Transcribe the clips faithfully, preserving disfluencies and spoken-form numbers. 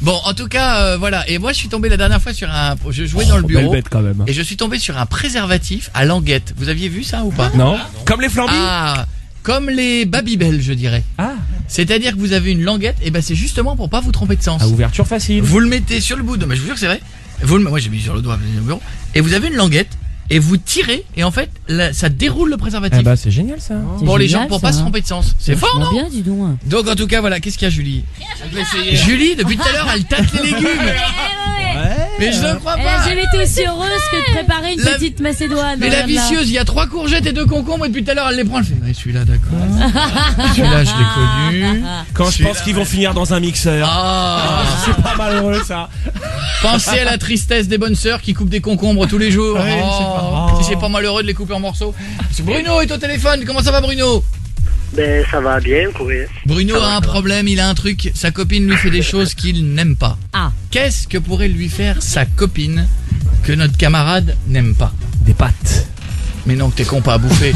Bon, en tout cas, euh, voilà. Et moi, je suis tombé la dernière fois sur un... Je jouais dans le Oh, bureau. belle bête quand même. Et je suis tombé sur un préservatif à languette. Vous aviez vu ça ou pas? Non. Comme les flambis. Ah, comme les Babybel, je dirais. Ah. C'est-à-dire que vous avez une languette, et ben c'est justement pour pas vous tromper de sens. À ouverture facile. Vous le mettez sur le bout de... Mais je vous jure que c'est vrai. Vous le... Moi, j'ai mis sur le doigt au bureau. Et vous avez une languette, et vous tirez, et en fait, là, ça déroule le préservatif. Ah bah c'est génial ça. C'est Pour les génial, gens, pour ça, pas se hein. tromper de sens. C'est fort, Vachement non? bien, dis donc. Donc en tout cas, voilà, qu'est-ce qu'il y a, Julie? Julie, depuis tout à l'heure, elle tâte les légumes. Mais je ne crois Elle pas. a jamais été aussi heureuse que de préparer une La- petite macédoine. Mais la regarde là. vicieuse, il y a trois courgettes et deux concombres et depuis tout à l'heure elle les prend, elle fait ouais, celui-là d'accord. Celui-là je l'ai connu. Quand je pense qu'ils vont finir dans un mixeur. Ah, C'est pas malheureux ça. pensez à la tristesse des bonnes sœurs qui coupent des concombres tous les jours. Oui, Oh, c'est pas- si c'est pas malheureux de les couper en morceaux. Bruno est au téléphone, comment ça va Bruno? Ben, ça va bien, courir. Bruno Ça va, a un ça va. problème, il a un truc, sa copine lui fait des choses qu'il n'aime pas. Ah. Qu'est-ce que pourrait lui faire sa copine que notre camarade n'aime pas? Des pâtes. Mais non, t'es con pas à bouffer.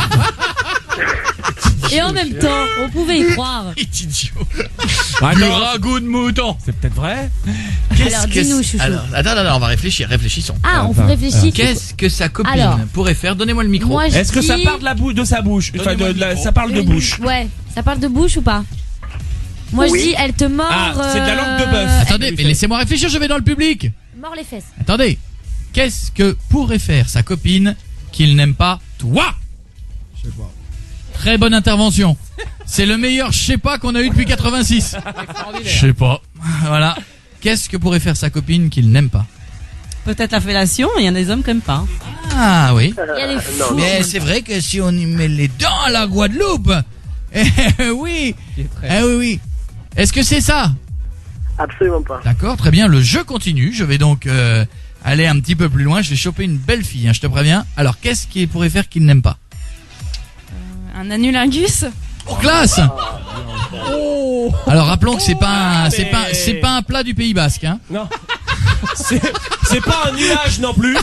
Et en même temps, on pouvait y croire. Il est idiot. Ah, Du non, ragoût de mouton. c'est peut-être vrai. Qu'est-ce Alors, que dis-nous, c'est- chouchou. Alors, attends, attends, on va réfléchir, réfléchissons. Ah, on Enfin, réfléchit. Qu'est-ce que sa copine Alors. pourrait faire? Donnez-moi le micro. Moi, je Est-ce que ça dis- parle de la bouche de sa bouche Enfin, de, Donnez-moi de la- le micro. ça parle de Une- bouche. Ouais, ça parle de bouche ou pas? Moi Oui. je dis, elle te mord. Ah, c'est de la langue de euh, bœuf. Attendez, elle- mais laissez-moi réfléchir, je vais dans le public. Mord les fesses. Attendez. Qu'est-ce que pourrait faire sa copine qu'il n'aime pas toi? Je sais pas. Très bonne intervention. C'est le meilleur je sais pas qu'on a eu depuis quatre-vingt-six. Je sais pas. Voilà. Qu'est-ce que pourrait faire sa copine qu'il n'aime pas? Peut-être la fellation, il y en a des hommes qui n'aiment pas. Ah oui. Il y a les Euh, non, fous. Mais c'est vrai que si on y met les dents à la Guadeloupe, eh oui, eh oui, oui. Est-ce que c'est ça? absolument pas. D'accord, très bien. Le jeu continue. Je vais donc euh, aller un petit peu plus loin. Je vais choper une belle fille, hein, je te préviens. Alors, qu'est-ce qu'il pourrait faire qu'il n'aime pas? Un anulingus. Oh, classe. Oh. Alors, rappelons que c'est pas, un, c'est pas, c'est pas un plat du Pays Basque, hein. Non. C'est c'est pas un nuage non plus.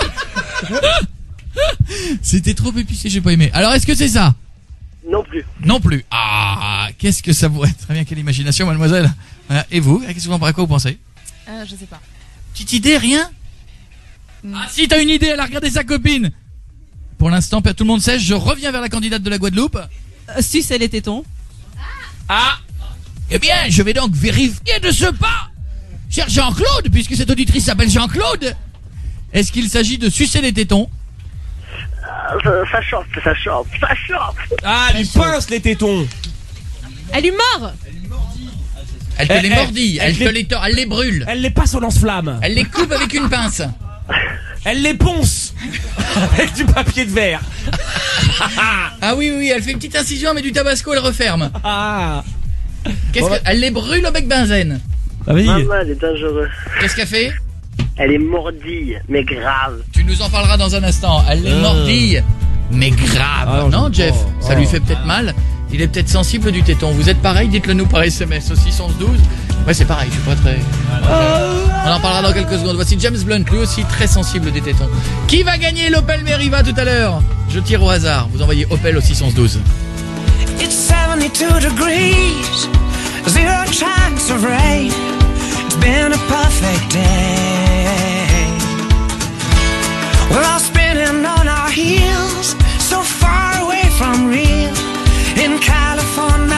C'était trop épicé, j'ai pas aimé. Alors, est-ce que c'est ça? Non plus. Non plus. Ah, qu'est-ce que ça pourrait être? Très bien, quelle imagination, mademoiselle. Voilà. Et vous, qu'est-ce que vous en à quoi vous pensez? Euh, je sais pas. Petite idée, rien? Ah si, t'as une idée, elle a regardé sa copine. Pour l'instant, tout le monde sèche, je reviens vers la candidate de la Guadeloupe. Euh, sucer les tétons. Ah. Eh bien, je vais donc vérifier de ce pas. Cher Jean-Claude, puisque cette auditrice s'appelle Jean-Claude, est-ce qu'il s'agit de sucer les tétons? Ah, Ça, ça chauffe, ça chauffe, ça chauffe. Ah, lui pince les tétons. Elle lui mord. Elle te Eh, les eh, mordit, elle, elle te les- les tord, elle les brûle, Elle les passe au lance-flamme. elle les coupe avec une pince. Elle les ponce avec du papier de verre. Ah oui, oui, oui, elle fait une petite incision, elle met du tabasco, elle referme. Ah. Qu'est-ce Bon, que... Elle les brûle avec benzène. Ah oui. Maman, elle est dangereuse. Qu'est-ce qu'elle fait? Elle est mordille, mais grave. Tu nous en parleras dans un instant. Elle les Ah. mordille, mais grave. Ah, non, j'aime Jeff, pas. ça Oh. lui fait peut-être mal. Il est peut-être sensible du téton. Vous êtes pareil, dites-le nous par S M S au six onze douze. Ouais, c'est pareil, je suis pas très... On en parlera dans quelques secondes. Voici James Blunt, lui aussi très sensible des tétons. Qui va gagner l'Opel Meriva tout à l'heure? Je tire au hasard. Vous envoyez Opel au six onze douze. It's seventy-two degrees, zero chance of rain. It's been a perfect day. We're all spinning on our heels, so far away from real in California.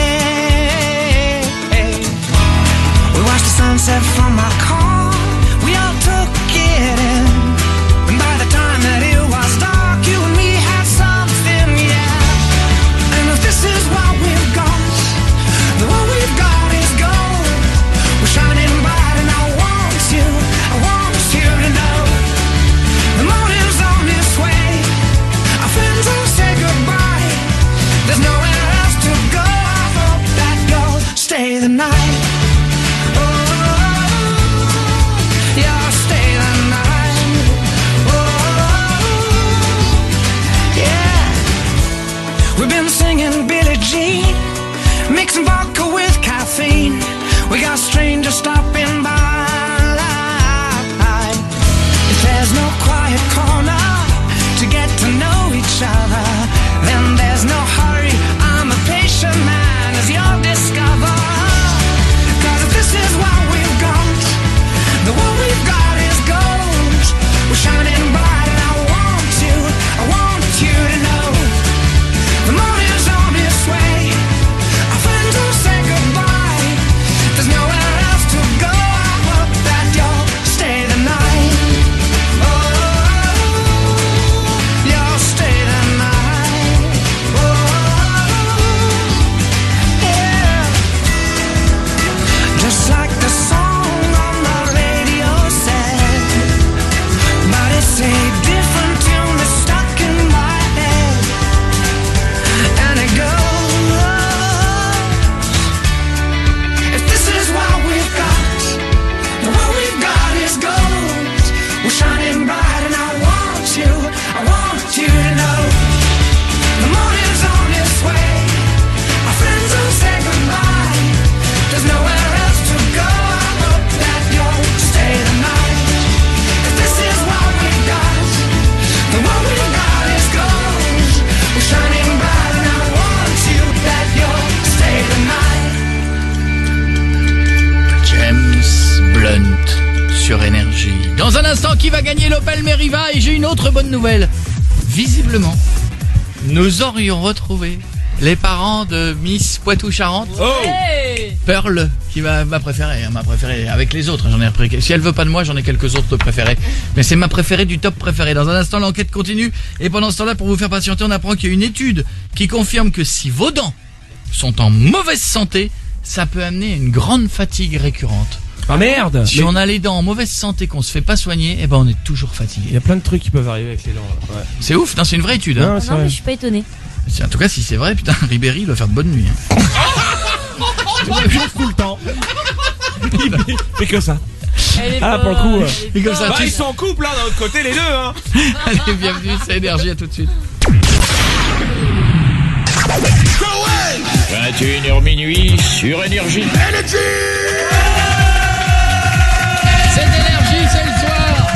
We watched the sunset from our car, we all took it in. And by the time that it was dark, you and me had something, yeah. And if this is what we've got, then what we've got is gold. We're shining bright and I want you, I want you to know. The morning's on its way, our friends will say goodbye. There's nowhere else to go, I hope that you'll stay the night. Oh, sur Énergie. Dans un instant, qui va gagner l'Opel Meriva? Et j'ai une autre bonne nouvelle. Visiblement, nous aurions retrouvé les parents de Miss Poitou-Charentes. Oh Hey Pearl, qui va ma préférée, hein, ma préférée avec les autres. J'en ai repris. Si elle veut pas de moi, j'en ai quelques autres de préférés. Mais c'est ma préférée du top préféré. Dans un instant, l'enquête continue. Et pendant ce temps-là, pour vous faire patienter, on apprend qu'il y a une étude qui confirme que si vos dents sont en mauvaise santé, ça peut amener à une grande fatigue récurrente. Ah merde. Si Mais on a les dents en mauvaise santé, qu'on se fait pas soigner, eh ben on est toujours il fatigué. y a plein de trucs qui peuvent arriver avec les dents. là. Ouais. C'est ouf, non, c'est une vraie étude. Hein. Non, c'est Non, vrai. mais je suis pas étonnée. C'est- En tout cas, si c'est vrai, putain, Ribéry il doit faire de bonnes nuits. Hein. Il change tout le temps. Il fait que ça. Elle est Ah, pas- pour le coup, elle euh, est Et comme pas- ça, Bah, tu- ils sont en couple là, d'un autre côté, les deux, hein. Allez, bienvenue, c'est Énergie, à tout de suite. vingt et une heures minuit sur Énergie. C'est Énergie, c'est le soir.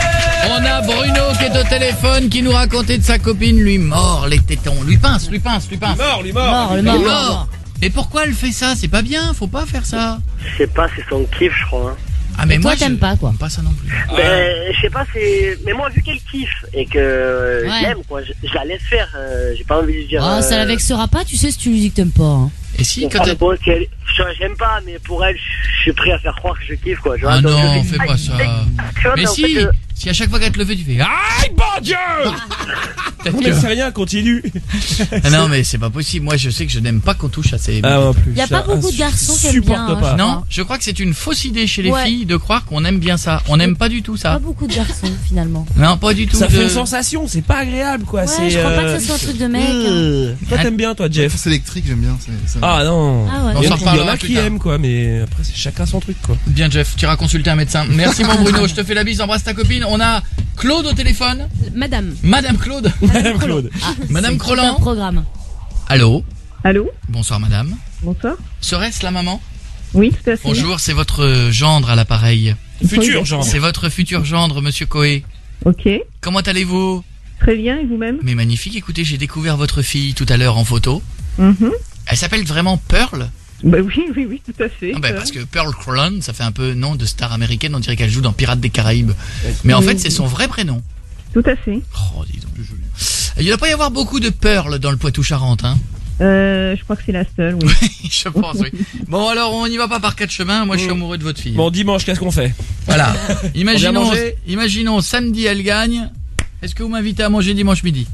On a Bruno qui est au téléphone, qui nous racontait de sa copine, lui mord les tétons. Lui pince, lui pince, lui pince. Mort, lui mort. Mort, le Il mort. est mort, mort. mort. Et pourquoi elle fait ça? C'est pas bien, faut pas faire ça. Je sais pas, c'est son kiff, je crois. Hein. Ah mais Et toi, moi t'aimes je- pas, quoi. j'aime pas ça non plus. Ben, je sais pas, c'est. Mais moi, vu qu'elle kiffe et que euh, Ouais. je l'aime, quoi, je, je la laisse faire. euh, J'ai pas envie de lui dire. Ah, ça la euh, vexera pas, tu sais, si tu lui dis que t'aimes pas. Hein. Et si quand ah, elle... bon, qu'elle- je- J'aime pas, mais pour elle, je suis prêt à faire croire que je kiffe, quoi. Tu vois, Ah donc non, je fais pas ça. Tu vois, Mais mais en si, fait, euh, si à chaque fois qu'elle te le fait, tu fais aïe bon Dieu. Peut-être Non, mais que- c'est rien, continue. Ah non mais c'est pas possible. Moi je sais que je n'aime pas qu'on touche à ces. Ah, non plus. Y a pas Ça beaucoup de garçons qui aiment supporte bien, hein, pas. je Non, je crois que c'est une fausse idée chez les Ouais. filles de croire qu'on aime bien ça. On n'aime pas du tout Pas ça. beaucoup de garçons, finalement. Non, pas du tout. Ça de- fait une sensation, c'est pas agréable quoi. Ouais, c'est, je crois pas euh, que ce soit un truc de mec. hein. euh, Toi t'aimes bien toi Jeff. C'est électrique, j'aime bien. c'est- c'est- Ah non. Ah ouais. On Il y s'en en- il y en reparlera a plus qui tard. aiment quoi, mais après c'est chacun son truc quoi. Bien Jeff, tu iras consulter un médecin. Merci mon Bruno, je te fais la bise, embrasse ta copine. On a Claude au téléphone. Madame. Madame Claude. Madame Claude. Ah, Madame c'est Crolland. super programme. Allô. Allô? Bonsoir madame. Bonsoir. Serait-ce la maman? Oui, tout à fait. Bonjour, c'est votre gendre à l'appareil. Futur genre. C'est votre futur gendre, monsieur Coé. Ok. Comment allez-vous? Très bien, et vous-même? Mais magnifique, écoutez, j'ai découvert votre fille tout à l'heure en photo. Mhm. Elle s'appelle vraiment Pearl? Bah oui, oui, oui, tout à fait. Ah bah, parce que Pearl Crolland, ça fait un peu nom de star américaine, on dirait qu'elle joue dans Pirates des Caraïbes. Mais en fait, c'est son vrai prénom. Tout à fait. Oh, dis donc. Il ne doit pas y avoir beaucoup de Pearl dans le Poitou-Charentes, hein? Euh, je crois que c'est la seule, oui. Je pense, oui. Bon, alors, on n'y va pas par quatre chemins. Moi, je suis amoureux de votre fille. Bon dimanche qu'est-ce qu'on fait? Voilà. Imaginons, manger imaginons, samedi, elle gagne. Est-ce que vous m'invitez à manger dimanche midi?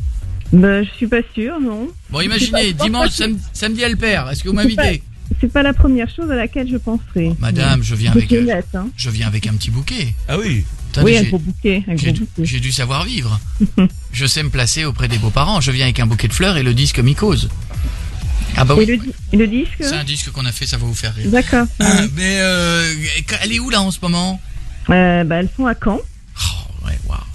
Bah, je suis pas sûre, non. Bon, imaginez, pas- dimanche, sam- samedi, elle perd. Est-ce que vous m'invitez? C'est pas la première chose à laquelle je penserai. Madame, je viens Je avec, suis euh, honnête, hein. je viens avec un petit bouquet. Ah oui. Attendez, Oui, un j'ai- gros bouquet, un J'ai gros dû, bouquet. j'ai dû savoir vivre. Je sais me placer auprès des beaux-parents. Je viens avec un bouquet de fleurs et le disque Mycose. Ah bah Et oui, le, di- et le disque? c'est un disque qu'on a fait, ça va vous faire rire. D'accord. Ah, mais euh, elle est où là en ce moment? Euh, bah, elles sont à Caen. Oh, ouais, waouh.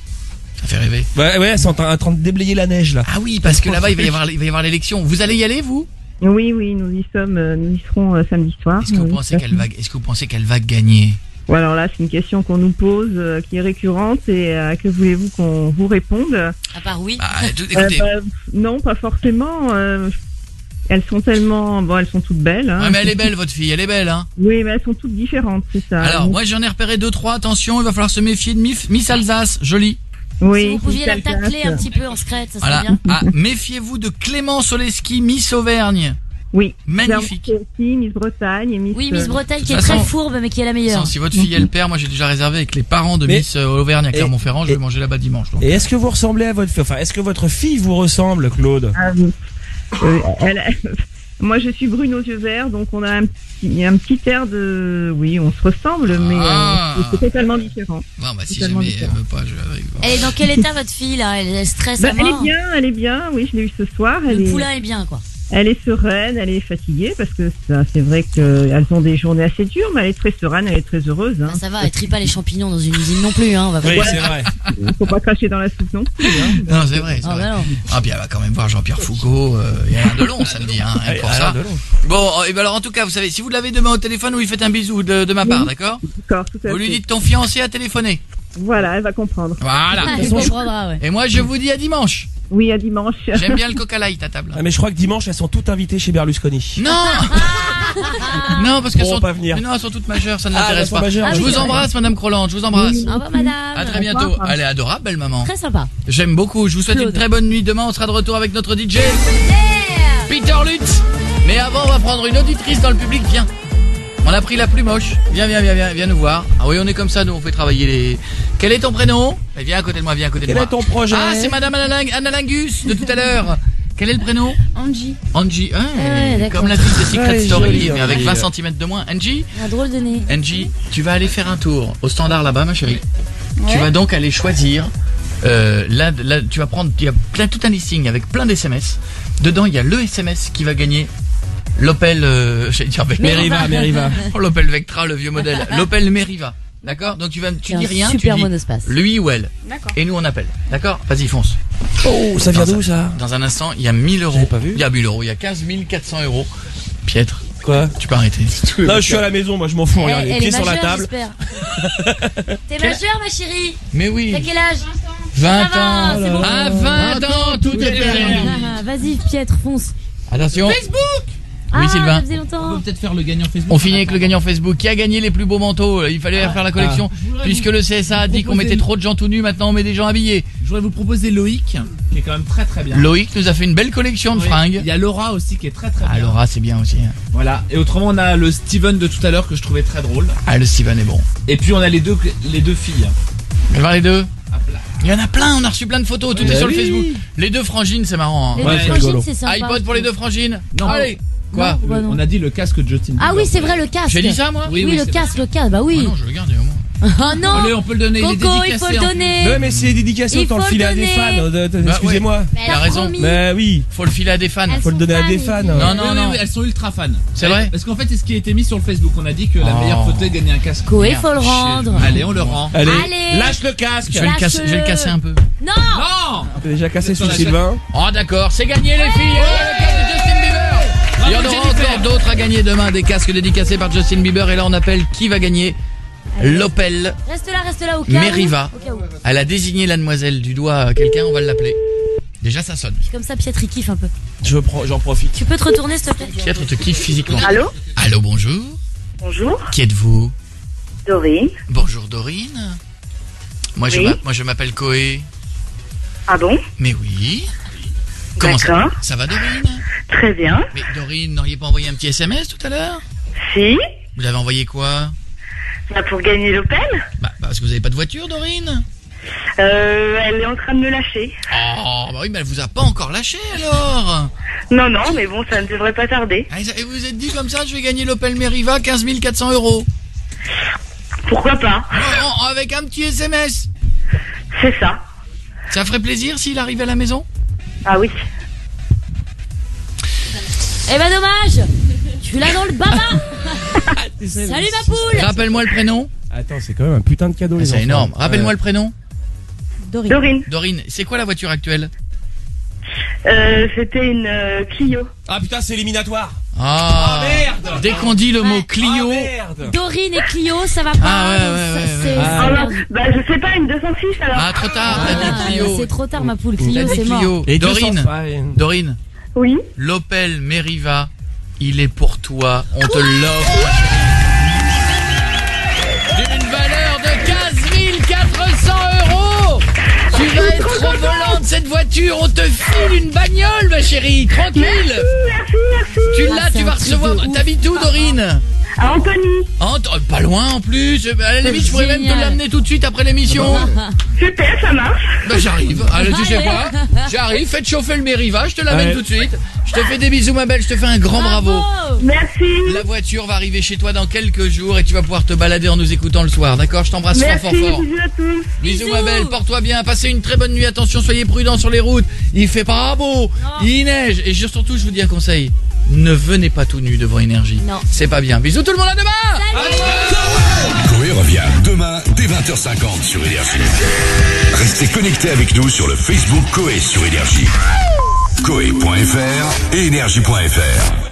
Ça fait rêver. Ouais ouais, elles sont en train de déblayer la neige là. Ah oui, parce que là-bas il va y avoir, il va y avoir l'élection. Vous allez y aller, vous? Oui, oui, nous y sommes, euh, nous y serons euh, samedi soir. Est-ce que vous Oui, pensez tout à qu'elle fait. va, est-ce que vous pensez qu'elle va gagner? Bon, alors là, c'est une question qu'on nous pose, euh, qui est récurrente, et euh, que voulez-vous qu'on vous réponde? À part oui. Ah, tout- Euh, écoutez, bah, non, pas forcément. euh, elles sont tellement, bon, elles sont toutes belles. Hein. ouais, mais elle est belle, votre fille, elle est belle, hein. Oui, mais elles sont toutes différentes, c'est ça. Alors, Donc, moi j'en ai repéré deux, trois. Attention, il va falloir se méfier de Miss, Miss Alsace, jolie. oui, Si vous pouviez la Miss Alsace. tacler un petit peu en secrète, ça serait Voilà. bien. Ah, méfiez-vous de Clémence Oleski, Miss Auvergne. Oui. Magnifique. J'ai aussi Miss Bretagne et Miss. Oui, Miss euh, Bretagne qui de est toute très façon- fourbe mais qui est la meilleure. Sans, si votre fille elle perd, moi j'ai déjà réservé avec les parents de Mais- Miss euh, Auvergne à et- Clermont-Ferrand, je et- vais manger là-bas dimanche. donc. Et est-ce que vous ressemblez à votre fille? Enfin, est-ce que votre fille vous ressemble, Claude? ah, oui. Euh, elle- Moi, je suis brune aux yeux verts, donc on a un petit, un petit air de, oui, on se ressemble, mais Ah. euh, c'est totalement différent. Bon, bah si Totalement jamais elle différent. veut pas, je vais avec vous. Elle est dans quel état votre fille là? Elle elle stresse Bah, à elle est mort. bien, elle est bien. Oui, je l'ai eu ce soir. Elle Le est, poulain est bien quoi. elle est sereine, elle est fatiguée parce que ça, c'est vrai qu'elles ont des journées assez dures, mais elle est très sereine, elle est très heureuse. Hein. Bah, ça va, elle trie pas les champignons dans une usine non plus hein. On va Oui, pas- c'est vrai. Il faut pas cracher dans la soupe non plus. Hein. Non, c'est vrai, c'est Ah vrai. bah non. Ah, puis elle va quand même voir Jean-Pierre Foucault, euh, il y a rien de long samedi, hein, rien que pour Ah, ça. de long. Bon, et ben alors en tout cas, vous savez, si vous l'avez demain au téléphone, vous lui faites un bisou de, de ma part, d'accord? D'accord, tout à Vous lui fait. dites ton fiancé a téléphoné. Voilà, elle va comprendre. Voilà. Ah, elle comprendra, ouais. Et moi je vous dis à dimanche. Oui, à dimanche. J'aime bien le coca light à table. Ah, mais je crois que dimanche elles sont toutes invitées chez Berlusconi. Non. Non, parce qu'elles Pourront sont, pas venir. mais non, elles sont toutes majeures, ça ne Ah, l'intéresse elles sont pas. majeures, je oui, vous c'est vrai. embrasse, Madame Croland, je vous embrasse. Au revoir, madame. À très bientôt. Elle est adorable, belle maman. Très sympa. J'aime beaucoup. Je vous souhaite Claude. une très bonne nuit. Demain, on sera de retour avec notre D J, Peter Lutz. Mais avant, on va prendre une auditrice dans le public. Viens. On a pris la plus moche. Viens, viens, viens, viens, viens nous voir. Ah oui, on est comme ça, nous, on fait travailler les... Quel est ton prénom? Eh, viens à côté de moi, viens à côté de Quel moi. est ton projet? Ah, c'est Madame Anna, Anna Lingus de tout à l'heure. Quel est le prénom? Angie. Angie. Ah, Ouais, d'accord. comme la fille de Secret Ouais, Story, jolie, mais avec Angie. vingt centimètres de moins. Angie, Un drôle de nez. Angie, tu vas aller faire un tour au standard là-bas, ma chérie. Ouais. Tu vas donc aller choisir. Euh, là, là, tu vas prendre. Il y a plein, tout un listing avec plein d'S M S. Dedans, il y a le S M S qui va gagner l'Opel. Euh, j'allais dire Vectra. Meriva, Meriva. Oh, l'Opel Vectra, le vieux modèle. L'Opel Meriva. D'accord. Donc tu vas, tu C'est dis un rien. super tu dis monospace. lui ou elle. D'accord. Et nous on appelle. D'accord. Vas-y, fonce. Oh, ça vient Dans d'où ça? Dans un instant, il y a mille euros. J'avais pas vu. Il y a mille euros. Il y a quinze mille quatre cents euros. Piètre. Quoi? Tu peux arrêter. Non, je suis à la maison, moi je m'en fous, Elle, regarde, les elle pieds est sur la majeure, table. j'espère. T'es majeure, ma chérie? Mais oui. T'as quel âge? vingt Ça va, ans. c'est bon. À vingt ans, tout est permis. Ah, Vas-y, Pietre, fonce. Attention. Oui, Ah, Sylvain. ça faisait longtemps. peut-être faire le gagnant Facebook. On finit avec le gagnant Facebook. Qui a gagné les plus beaux manteaux? Il fallait faire la collection. je voudrais Puisque vous le C S A a dit qu'on proposer- mettait trop de gens tout nus, maintenant on met des gens habillés. Je voudrais vous proposer Loïc, qui est quand même très très bien. Loïc nous a fait une belle collection de Oui. fringues. Il y a Laura aussi qui est très très Ah, bien. Laura, c'est bien aussi. Voilà. Et autrement, on a le Steven de tout à l'heure que je trouvais très drôle. Ah, le Steven est bon. Et puis on a les deux les deux filles. On va voir les deux. Hop là. Il y en a plein, on a reçu plein de photos, tout Oui. est sur le Oui. Facebook. Les deux frangines, c'est marrant. Les Hein. Ouais, deux c'est frangines, rigolo. c'est sympa. iPod pour les deux frangines. Non. Allez. Quoi? Non, bah non. On a dit le casque de Justin Bieber. Ah oui, c'est vrai, le casque. J'ai dit ça, moi? Oui, Oui, oui, le c'est casque, le casque, bah oui. Ah non, je le garde au moins. Oh non. Allez, on peut le donner. il est Coco, il dédicacé faut le en plus. donner. Ouais, mais c'est dédicacé, Il autant le faut filer le à des donner. fans. de- de- Bah, Excusez-moi. Mais elle T'as a raison. promis. Mais oui, Faut le filer à des fans. Elles faut le sont donner à fans, des les fans. filles. Non, Oui, non, oui, non. oui, elles sont ultra fans. C'est vrai? Parce qu'en fait, c'est ce qui a été mis sur le Facebook. On a dit que la Oh. meilleure photo est gagner un casque. Coé, Merde, faut le shit. rendre. Allez, on le rend. Allez, Allez. lâche le casque. Je vais, le casser, je vais le casser un peu. Non. Non. T'as déjà cassé sous Sur la Sylvain. Oh d'accord, c'est gagné les filles. Ouais, le casque de Justin Bieber. Il y en aura Jennifer. encore d'autres à gagner demain, des casques dédicacés par Justin Bieber. Et là on appelle qui va gagner? L'Opel Reste là, reste là au cas Meriva. où. Au cas où. Elle a désigné la demoiselle du doigt à quelqu'un, on va l'appeler. Déjà ça sonne. Comme ça, Pietre, il kiffe un peu. Je prends, j'en profite. Tu peux te retourner, s'il te plaît? Piètre te kiffe physiquement. Allô? Allô, bonjour. Bonjour, Qui êtes-vous? Dorine. Bonjour Dorine. Moi je Oui. m'a- moi je m'appelle Coé. Ah bon? Mais oui. Comment ça, D'accord. ça va Dorine? Très bien. Mais Dorine, n'auriez pas envoyé un petit S M S tout à l'heure? Si, Vous avez envoyé quoi? là pour gagner l'Opel, Bah parce que vous avez pas de voiture Dorine? euh, elle est en train de me lâcher. Oh bah oui mais elle vous a pas encore lâché alors. Non, non, mais bon, ça ne devrait pas tarder. Ah, et vous vous êtes dit comme ça je vais gagner l'Opel Meriva quinze mille quatre cents euros. Pourquoi pas? Oh, avec un petit S M S. C'est ça. Ça ferait plaisir s'il arrivait à la maison? Ah oui. Eh ben, dommage. Tu l'as dans le baba. Salut, ma poule. Rappelle-moi le prénom. Attends, c'est quand même un putain de cadeau, les enfants. C'est énorme. Rappelle-moi le prénom. Dorine. Dorine, Dorine, c'est quoi la voiture actuelle? euh, c'était une euh, Clio. Ah putain, c'est éliminatoire. Ah, merde. dès qu'on dit le mot Ouais. Clio, Ah, merde. Dorine et Clio, ça va pas. Ah, ouais, donc ouais, ça, ouais, c'est- ouais. c'est Ah. Oh non, perdu. bah je sais pas, une deux cent six alors. ah trop tard, t'as Ah, dit Clio. c'est trop tard, ma poule. T'as Clio, dit c'est mort. Clio. Et Dorine, deux cents, ouais. Dorine, Oui. l'Opel Meriva, il est pour toi. On te l'offre. D'une valeur de quinze mille quatre cents euros. Tu vas être au volant de cette voiture. On te file une bagnole, ma chérie. Tranquille. Merci, merci. Tu Ah, l'as, c'est tu un vas truc recevoir. de ouf. T'habites où, Dorine? À Anthony. Ant- oh, pas loin en plus. À la limite, je pourrais même te Génial. l'amener tout de suite après l'émission. Super, ça marche. Bah j'arrive. Allez, tu sais Allez. quoi? J'arrive. Faites chauffer le Meriva. Je te l'amène Ouais. tout de suite. Je te fais des bisous, ma belle. Je te fais un grand bravo. Merci. La voiture va arriver chez toi dans quelques jours et tu vas pouvoir te balader en nous écoutant le soir. D'accord? Je t'embrasse fort, Merci, fort, fort. bisous à tous. Bisous, Bisous. ma belle. Porte-toi bien. Passez une très bonne nuit. Attention, soyez prudents sur les routes. Il fait pas beau. Il neige. Et surtout, je vous dis un conseil. Ne venez pas tout nu devant Énergie. Non. C'est pas bien. Bisous tout le monde, à demain! Coé revient demain dès vingt heures cinquante sur Énergie. Restez connectés avec nous sur le Facebook Coé sur Énergie. Coé point F R et Énergie point F R.